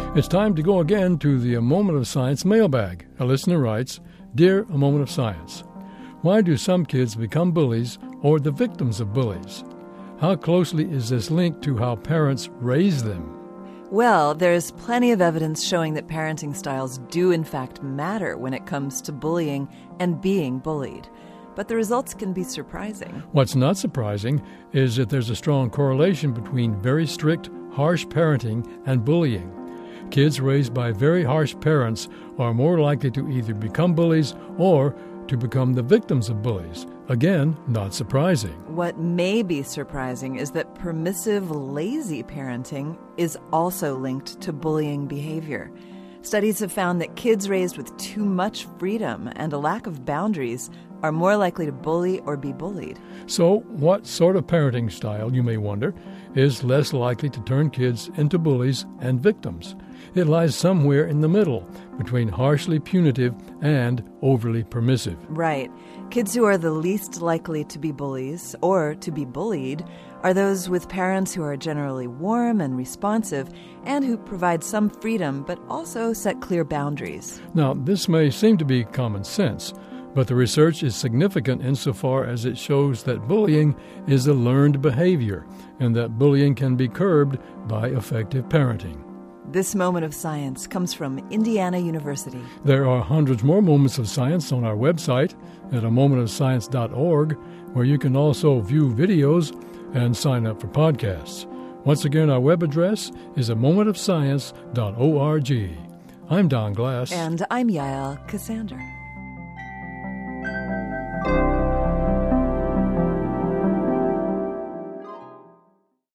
It's time to go again to the A Moment of Science mailbag. A listener writes, Dear A Moment of Science, why do some kids become bullies or the victims of bullies? How closely is this linked to how parents raise them? Well, there's plenty of evidence showing that parenting styles do in fact matter when it comes to bullying and being bullied. But the results can be surprising. What's not surprising is that there's a strong correlation between very strict, harsh parenting and bullying. Kids raised by very harsh parents are more likely to either become bullies or to become the victims of bullies. Again, not surprising. What may be surprising is that permissive, lazy parenting is also linked to bullying behavior. Studies have found that kids raised with too much freedom and a lack of boundaries are more likely to bully or be bullied. So, what sort of parenting style, you may wonder, is less likely to turn kids into bullies and victims? It lies somewhere in the middle, between harshly punitive and overly permissive. Right. Kids who are the least likely to be bullies or to be bullied are those with parents who are generally warm and responsive and who provide some freedom but also set clear boundaries. Now, this may seem to be common sense, but the research is significant insofar as it shows that bullying is a learned behavior and that bullying can be curbed by effective parenting. This Moment of Science comes from Indiana University. There are hundreds more moments of science on our website at amomentofscience.org, where you can also view videos and sign up for podcasts. Once again, our web address is amomentofscience.org. I'm Don Glass. And I'm Yael Cassander.